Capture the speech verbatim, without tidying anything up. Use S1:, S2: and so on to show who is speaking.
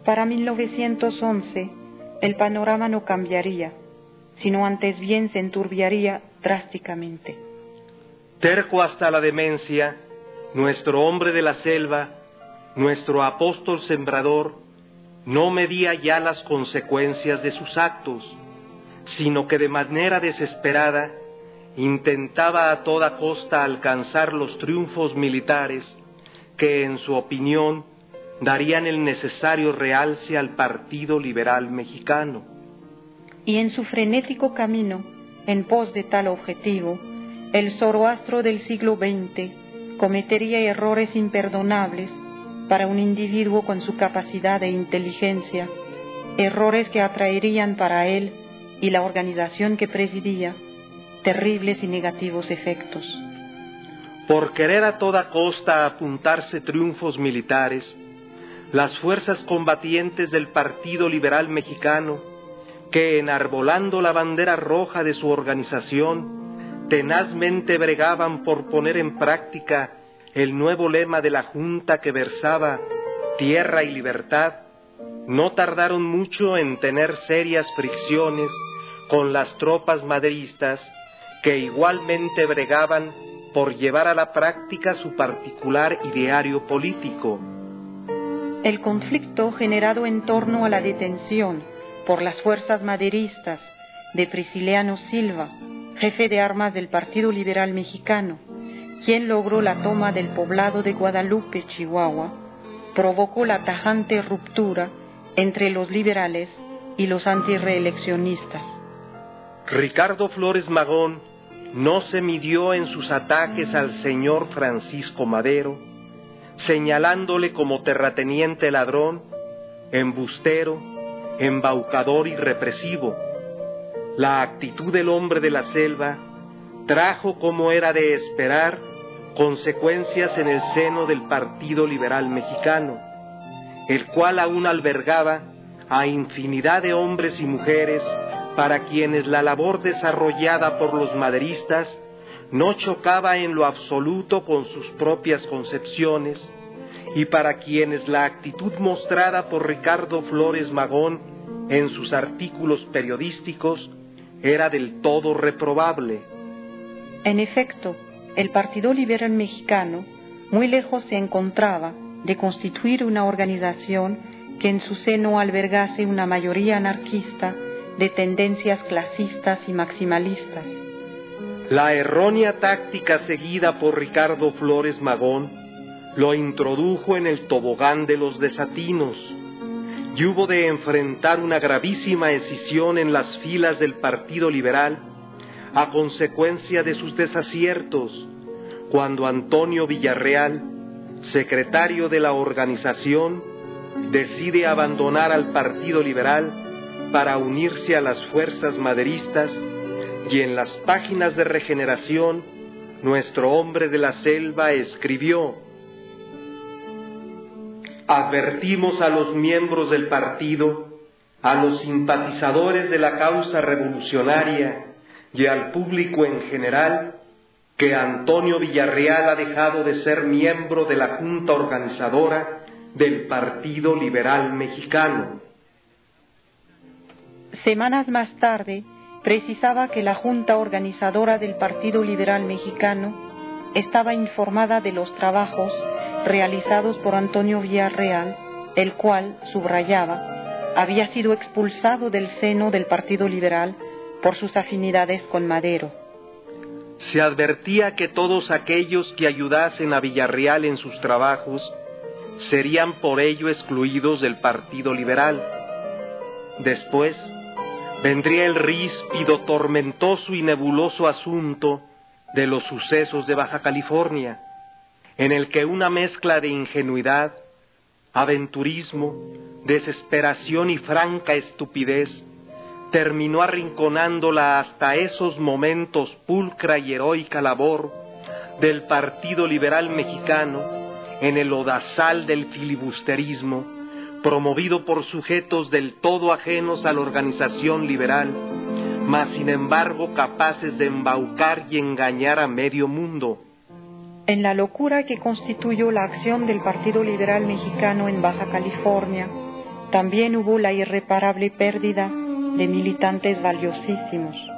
S1: Para mil novecientos once, el panorama no cambiaría, sino antes bien se enturbiaría drásticamente.
S2: Terco hasta la demencia, nuestro hombre de la selva, nuestro apóstol sembrador, no medía ya las consecuencias de sus actos, sino que de manera desesperada intentaba a toda costa alcanzar los triunfos militares que, en su opinión, darían el necesario realce al Partido Liberal Mexicano.
S1: Y en su frenético camino, en pos de tal objetivo, el zoroastro del siglo veinte cometería errores imperdonables para un individuo con su capacidad de inteligencia, errores que atraerían para él y la organización que presidía terribles y negativos efectos.
S2: Por querer a toda costa apuntarse triunfos militares, las fuerzas combatientes del Partido Liberal Mexicano, que enarbolando la bandera roja de su organización, tenazmente bregaban por poner en práctica el nuevo lema de la Junta que versaba tierra y libertad, no tardaron mucho en tener serias fricciones con las tropas maderistas que igualmente bregaban por llevar a la práctica su particular ideario político.
S1: El conflicto generado en torno a la detención por las fuerzas maderistas de Prisciliano Silva, jefe de armas del Partido Liberal Mexicano, quien logró la toma del poblado de Guadalupe, Chihuahua, provocó la tajante ruptura entre los liberales y los antirreeleccionistas.
S2: Ricardo Flores Magón no se midió en sus ataques al señor Francisco Madero, señalándole como terrateniente ladrón, embustero, embaucador y represivo. La actitud del hombre de la selva trajo, como era de esperar, consecuencias en el seno del Partido Liberal Mexicano, el cual aún albergaba a infinidad de hombres y mujeres para quienes la labor desarrollada por los maderistas no chocaba en lo absoluto con sus propias concepciones, y para quienes la actitud mostrada por Ricardo Flores Magón en sus artículos periodísticos era del todo reprobable.
S1: En efecto, el Partido Liberal Mexicano muy lejos se encontraba de constituir una organización que en su seno albergase una mayoría anarquista de tendencias clasistas y maximalistas.
S2: La errónea táctica seguida por Ricardo Flores Magón lo introdujo en el tobogán de los desatinos, y hubo de enfrentar una gravísima escisión en las filas del Partido Liberal a consecuencia de sus desaciertos, cuando Antonio Villarreal, secretario de la organización, decide abandonar al Partido Liberal para unirse a las fuerzas maderistas, y en las páginas de Regeneración, nuestro hombre de la selva escribió: advertimos a los miembros del partido, a los simpatizadores de la causa revolucionaria y al público en general, que Antonio Villarreal ha dejado de ser miembro de la Junta Organizadora del Partido Liberal Mexicano.
S1: Semanas más tarde, precisaba que la Junta Organizadora del Partido Liberal Mexicano estaba informada de los trabajos realizados por Antonio Villarreal, el cual, subrayaba, había sido expulsado del seno del Partido Liberal por sus afinidades con Madero.
S2: Se advertía que todos aquellos que ayudasen a Villarreal en sus trabajos serían por ello excluidos del Partido Liberal. Después vendría el ríspido, tormentoso y nebuloso asunto de los sucesos de Baja California, en el que una mezcla de ingenuidad, aventurismo, desesperación y franca estupidez terminó arrinconándola hasta esos momentos pulcra y heroica labor del Partido Liberal Mexicano en el lodazal del filibusterismo, promovido por sujetos del todo ajenos a la organización liberal, mas sin embargo capaces de embaucar y engañar a medio mundo.
S1: En la locura que constituyó la acción del Partido Liberal Mexicano en Baja California, también hubo la irreparable pérdida de militantes valiosísimos.